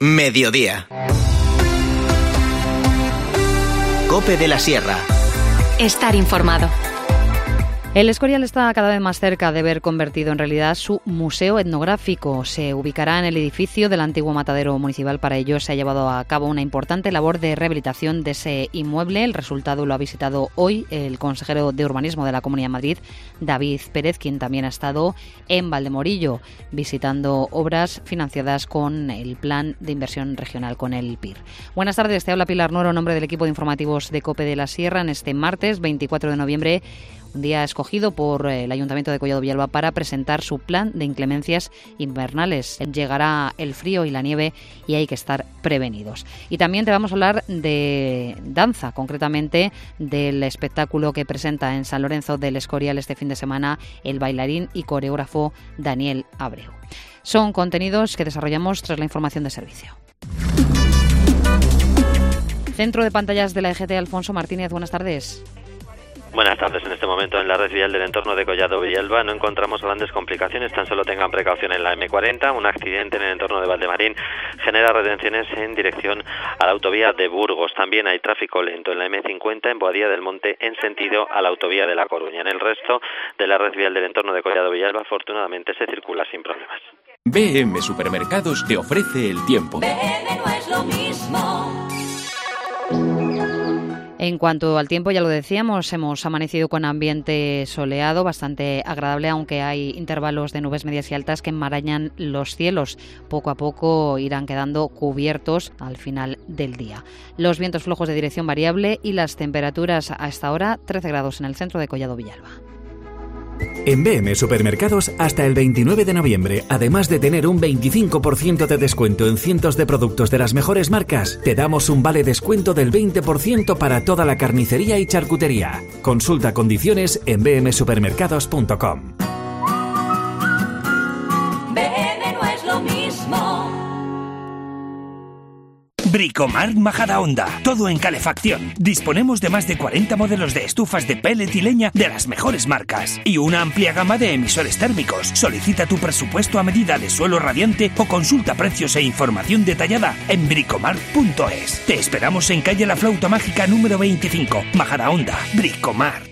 Mediodía. COPE de la Sierra. Estar informado. El Escorial está cada vez más cerca de ver convertido en realidad su museo etnográfico. Se ubicará en el edificio del antiguo matadero municipal. Para ello se ha llevado a cabo una importante labor de rehabilitación de ese inmueble. El resultado lo ha visitado hoy el consejero de Urbanismo de la Comunidad de Madrid, David Pérez, quien también ha estado en Valdemorillo visitando obras financiadas con el Plan de Inversión Regional, con el PIR. Buenas tardes, te habla Pilar Noro en nombre del equipo de informativos de COPE de la Sierra en este martes 24 de noviembre. Un día escogido por el Ayuntamiento de Collado Villalba para presentar su plan de inclemencias invernales. Llegará el frío y la nieve y hay que estar prevenidos. Y también te vamos a hablar de danza, concretamente del espectáculo que presenta en San Lorenzo del Escorial este fin de semana el bailarín y coreógrafo Daniel Abreu. Son contenidos que desarrollamos tras la información de servicio. Centro de pantallas de la EGT, Alfonso Martínez, buenas tardes. Buenas tardes. En este momento en la red vial del entorno de Collado Villalba no encontramos grandes complicaciones, tan solo tengan precaución en la M40. Un accidente en el entorno de Valdemarín genera retenciones en dirección a la autovía de Burgos. También hay tráfico lento en la M50 en Boadilla del Monte en sentido a la autovía de La Coruña. En el resto de la red vial del entorno de Collado Villalba afortunadamente se circula sin problemas. BM Supermercados te ofrece el tiempo. BM no es lo mismo. En cuanto al tiempo, ya lo decíamos, hemos amanecido con ambiente soleado, bastante agradable, aunque hay intervalos de nubes medias y altas que enmarañan los cielos. Poco a poco irán quedando cubiertos al final del día. Los vientos flojos de dirección variable y las temperaturas a esta hora 13 grados en el centro de Collado Villalba. En BM Supermercados, hasta el 29 de noviembre, además de tener un 25% de descuento en cientos de productos de las mejores marcas, te damos un vale descuento del 20% para toda la carnicería y charcutería. Consulta condiciones en bmsupermercados.com. BM no es lo mismo. Bricomart Majadahonda, todo en calefacción. Disponemos de más de 40 modelos de estufas de pellet y leña de las mejores marcas y una amplia gama de emisores térmicos. Solicita tu presupuesto a medida de suelo radiante o consulta precios e información detallada en bricomart.es. Te esperamos en calle La Flauta Mágica número 25, Majadahonda. Bricomart.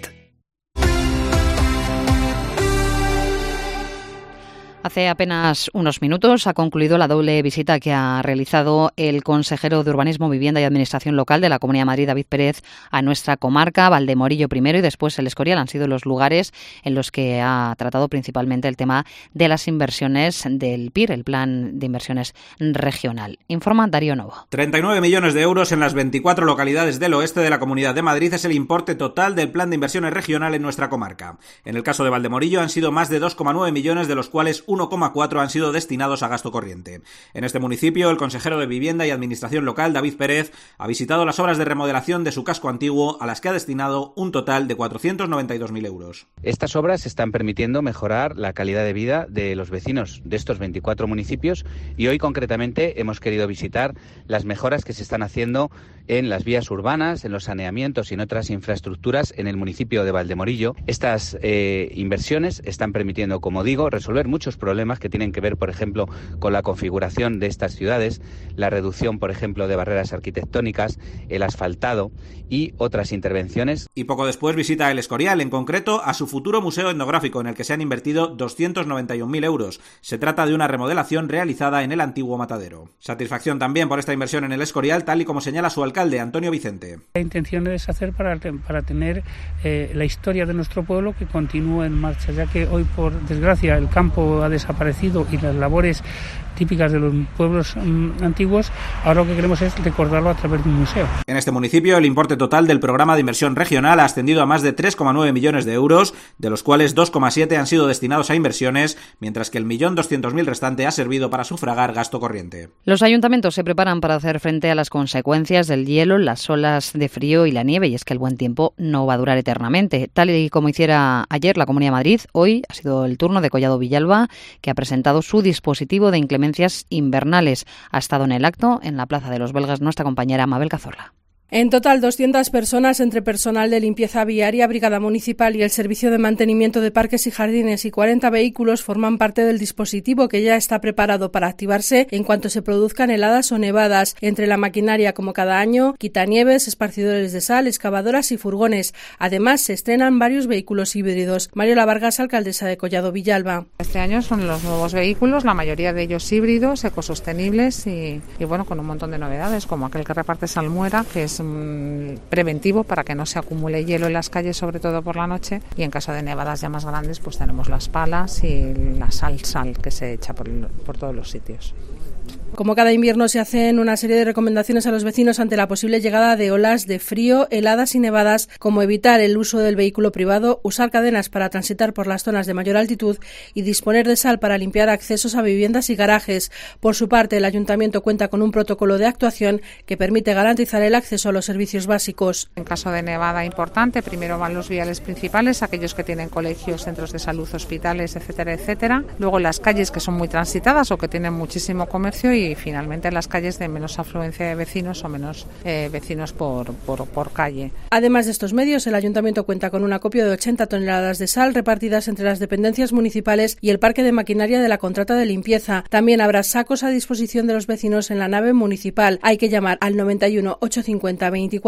Hace apenas unos minutos ha concluido la doble visita que ha realizado el consejero de Urbanismo, Vivienda y Administración Local de la Comunidad de Madrid, David Pérez, a nuestra comarca, Valdemorillo primero y después el Escorial. Han sido los lugares en los que ha tratado principalmente el tema de las inversiones del PIR, el Plan de Inversiones Regional. Informa Darío Novo. 39 millones de euros en las 24 localidades del oeste de la Comunidad de Madrid es el importe total del Plan de Inversiones Regional en nuestra comarca. En el caso de Valdemorillo han sido más de 2,9 millones, de los cuales 1,4 han sido destinados a gasto corriente. En este municipio, el consejero de Vivienda y Administración Local, David Pérez, ha visitado las obras de remodelación de su casco antiguo, a las que ha destinado un total de 492.000 euros. Estas obras están permitiendo mejorar la calidad de vida de los vecinos de estos 24 municipios y hoy concretamente hemos querido visitar las mejoras que se están haciendo en las vías urbanas, en los saneamientos y en otras infraestructuras en el municipio de Valdemorillo. Estas inversiones están permitiendo, como digo, resolver muchos problemas que tienen que ver, por ejemplo, con la configuración de estas ciudades, la reducción, por ejemplo, de barreras arquitectónicas, el asfaltado y otras intervenciones. Y poco después visita el Escorial, en concreto a su futuro museo etnográfico, en el que se han invertido 291.000 euros. Se trata de una remodelación realizada en el antiguo matadero. Satisfacción también por esta inversión en el Escorial, tal y como señala su alcalde, Antonio Vicente. La intención es hacer para tener la historia de nuestro pueblo que continúe en marcha, ya que hoy, por desgracia, el campo ha desaparecido y las labores típicas de los pueblos antiguos, ahora lo que queremos es recordarlo a través de un museo. En este municipio, el importe total del programa de inversión regional ha ascendido a más de 3,9 millones de euros, de los cuales 2,7 han sido destinados a inversiones, mientras que el 1.200.000 restante ha servido para sufragar gasto corriente. Los ayuntamientos se preparan para hacer frente a las consecuencias del hielo, las olas de frío y la nieve, y es que el buen tiempo no va a durar eternamente. Tal y como hiciera ayer la Comunidad de Madrid, hoy ha sido el turno de Collado Villalba, que ha presentado su dispositivo de inclemencias invernales. Ha estado en el acto en la Plaza de los Belgas nuestra compañera Mabel Cazorla. En total, 200 personas entre personal de limpieza viaria, brigada municipal y el servicio de mantenimiento de parques y jardines y 40 vehículos forman parte del dispositivo que ya está preparado para activarse en cuanto se produzcan heladas o nevadas. Entre la maquinaria, como cada año, quitanieves, esparcidores de sal, excavadoras y furgones. Además, se estrenan varios vehículos híbridos. Mariola Vargas, alcaldesa de Collado Villalba. Este año son los nuevos vehículos, la mayoría de ellos híbridos, ecosostenibles y bueno, con un montón de novedades, como aquel que reparte salmuera, que es preventivo para que no se acumule hielo en las calles, sobre todo por la noche, y en caso de nevadas ya más grandes pues tenemos las palas y la sal que se echa por todos los sitios. Como cada invierno, se hacen una serie de recomendaciones a los vecinos ante la posible llegada de olas de frío, heladas y nevadas, como evitar el uso del vehículo privado, usar cadenas para transitar por las zonas de mayor altitud y disponer de sal para limpiar accesos a viviendas y garajes. Por su parte, el Ayuntamiento cuenta con un protocolo de actuación que permite garantizar el acceso a los servicios básicos. En caso de nevada importante, primero van los viales principales, aquellos que tienen colegios, centros de salud, hospitales, etcétera, etcétera. Luego las calles que son muy transitadas o que tienen muchísimo comercio y finalmente las calles de menos afluencia de vecinos o menos vecinos por calle. Además de estos medios, el Ayuntamiento cuenta con un acopio de 80 toneladas de sal repartidas entre las dependencias municipales y el parque de maquinaria de la contrata de limpieza. También habrá sacos a disposición de los vecinos en la nave municipal. Hay que llamar al 91 850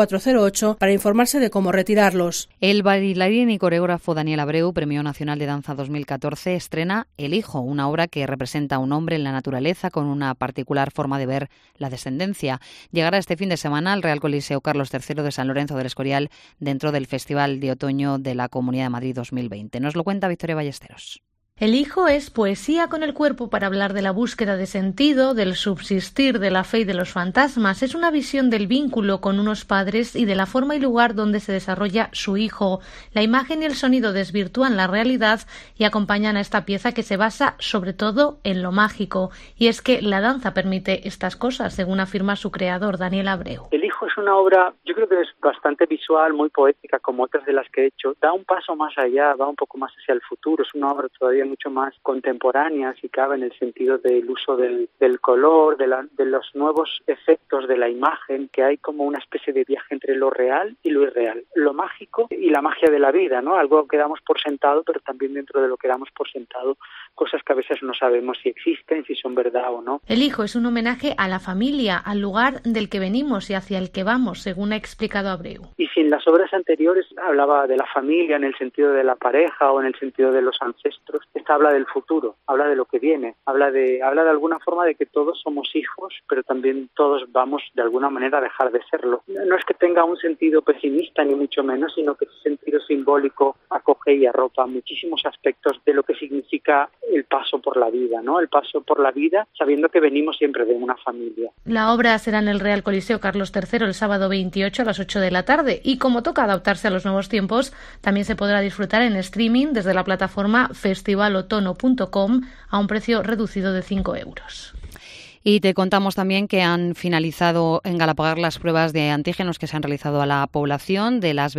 2408 para informarse de cómo retirarlos. El bailarín y coreógrafo Daniel Abreu, Premio Nacional de Danza 2014, estrena El Hijo, una obra que representa a un hombre en la naturaleza con una particular forma de ver la descendencia. Llegará este fin de semana al Real Coliseo Carlos III de San Lorenzo del Escorial dentro del Festival de Otoño de la Comunidad de Madrid 2020. Nos lo cuenta Victoria Ballesteros. El Hijo es poesía con el cuerpo para hablar de la búsqueda de sentido, del subsistir, de la fe y de los fantasmas. Es una visión del vínculo con unos padres y de la forma y lugar donde se desarrolla su hijo. La imagen y el sonido desvirtúan la realidad y acompañan a esta pieza que se basa sobre todo en lo mágico. Y es que la danza permite estas cosas, según afirma su creador, Daniel Abreu. El Hijo es una obra, yo creo que es bastante visual, muy poética, como otras de las que he hecho. Da un paso más allá, va un poco más hacia el futuro. Es una obra todavía mucho más contemporánea, si cabe, en el sentido del uso del color, de los nuevos efectos de la imagen, que hay como una especie de viaje entre lo real y lo irreal, lo mágico y la magia de la vida, ¿no? Algo que damos por sentado, pero también dentro de lo que damos por sentado, cosas que a veces no sabemos si existen, si son verdad o no. El Hijo es un homenaje a la familia, al lugar del que venimos y hacia el que vamos, según ha explicado Abreu. Y si en las obras anteriores hablaba de la familia en el sentido de la pareja o en el sentido de los ancestros, esta habla del futuro, habla de lo que viene, habla de alguna forma de que todos somos hijos, pero también todos vamos de alguna manera a dejar de serlo. No es que tenga un sentido pesimista ni mucho menos, sino que ese sentido simbólico acoge y arropa muchísimos aspectos de lo que significa el paso por la vida, ¿no? El paso por la vida sabiendo que venimos siempre de una familia. La obra será en el Real Coliseo Carlos III el sábado 28 a las 8 de la tarde y como toca adaptarse a los nuevos tiempos, también se podrá disfrutar en streaming desde la plataforma festivalotono.com a un precio reducido de 5 euros. Y te contamos también que han finalizado en Galapagar las pruebas de antígenos que se han realizado a la población. De las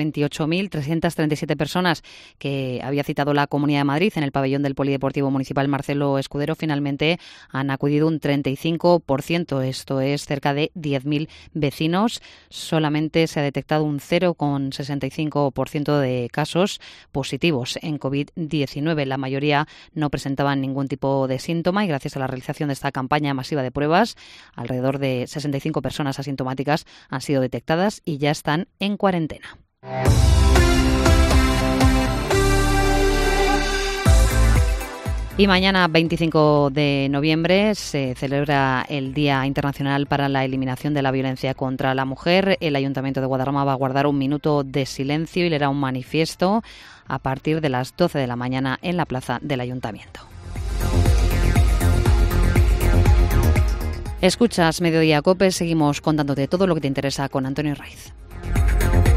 28.337 personas que había citado la Comunidad de Madrid en el pabellón del Polideportivo Municipal Marcelo Escudero, finalmente han acudido un 35%. Esto es cerca de 10.000 vecinos. Solamente se ha detectado un 0,65% de casos positivos en COVID-19. La mayoría no presentaban ningún tipo de síntoma y gracias a la realización de esta campaña masiva de pruebas, alrededor de 65 personas asintomáticas han sido detectadas y ya están en cuarentena. Y mañana, 25 de noviembre, se celebra el Día Internacional para la Eliminación de la Violencia contra la Mujer. El Ayuntamiento de Guadarrama va a guardar un minuto de silencio y leerá un manifiesto a partir de las 12 de la mañana en la plaza del Ayuntamiento. Escuchas Mediodía COPE, seguimos contándote todo lo que te interesa con Antonio Raiz.